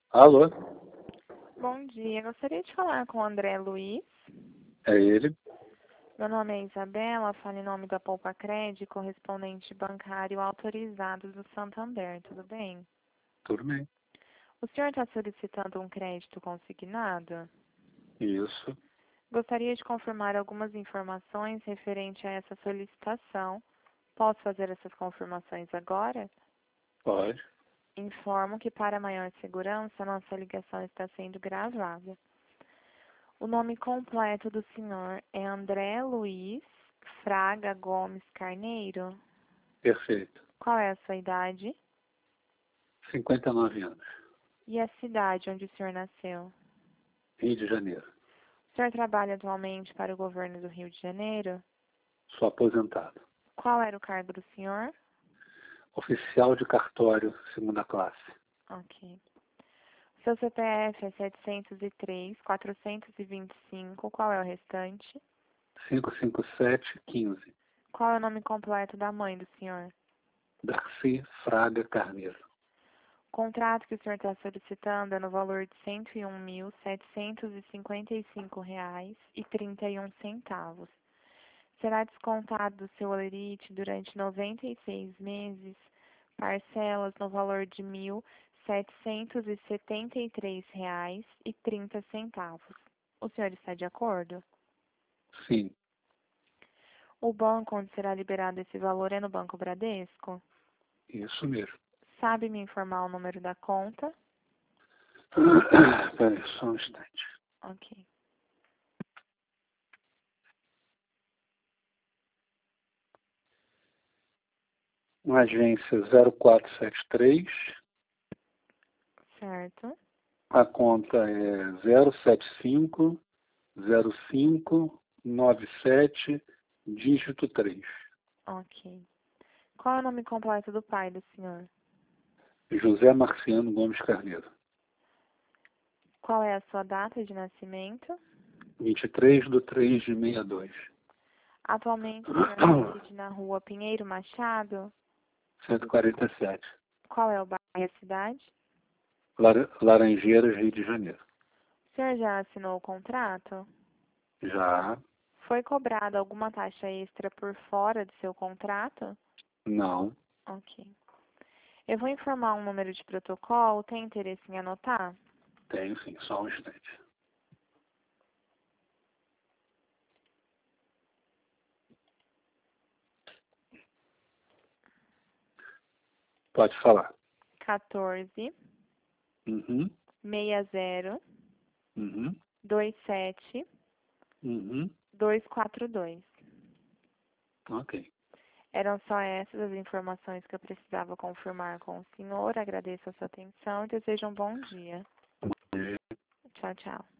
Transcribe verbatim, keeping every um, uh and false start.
Alô? Bom dia, gostaria de falar com o André Luiz. É ele? Meu nome é Isabela, falo em nome da Poupa Cred, correspondente bancário autorizado do Santander, tudo bem? Tudo bem. O senhor está solicitando um crédito consignado? Isso. Gostaria de confirmar algumas informações referente a essa solicitação. Posso fazer essas confirmações agora? Pode. Informo que, para maior segurança, nossa ligação está sendo gravada. O nome completo do senhor é André Luiz Fraga Gomes Carneiro? Perfeito. Qual é a sua idade? cinquenta e nove anos. E a cidade onde o senhor nasceu? Rio de Janeiro. O senhor trabalha atualmente para o governo do Rio de Janeiro? Sou aposentado. Qual era o cargo do senhor? Oficial de cartório, segunda classe. Ok. Seu C P F é setecentos e três, quatrocentos e vinte e cinco. Qual é o restante? cinco cinco sete, quinze. Qual é o nome completo da mãe do senhor? Darcy Fraga Carneiro. O contrato que o senhor está solicitando é no valor de cento e um mil, setecentos e cinquenta e cinco reais e trinta e um centavos. Será descontado do seu holerite durante noventa e seis meses, parcelas no valor de mil setecentos e setenta e três reais e trinta centavos. O senhor está de acordo? Sim. O banco onde será liberado esse valor é no Banco Bradesco? Isso mesmo. Sabe me informar o número da conta? Peraí, só um instante. Ok. Uma agência zero quatro sete três. Certo. A conta é zero sete cinco zero cinco nove sete, dígito três. Ok. Qual é o nome completo do pai do senhor? José Marciano Gomes Carneiro. Qual é a sua data de nascimento? vinte e três de três de sessenta e dois. Atualmente o senhor reside na rua Pinheiro Machado? cento e quarenta e sete. Qual é o bairro e a cidade? Lar- Laranjeiras, Rio de Janeiro. O senhor já assinou o contrato? Já? Foi cobrada alguma taxa extra por fora do seu contrato? Não. Ok. Eu vou informar um número de protocolo. Tem interesse em anotar? Tenho sim, só um instante. Pode falar. quatorze, Uhum. sessenta, Uhum. vinte e sete, Uhum. duzentos e quarenta e dois. Ok. Eram só essas as informações que eu precisava confirmar com o senhor. Agradeço a sua atenção e desejo um bom dia. Tchau, tchau.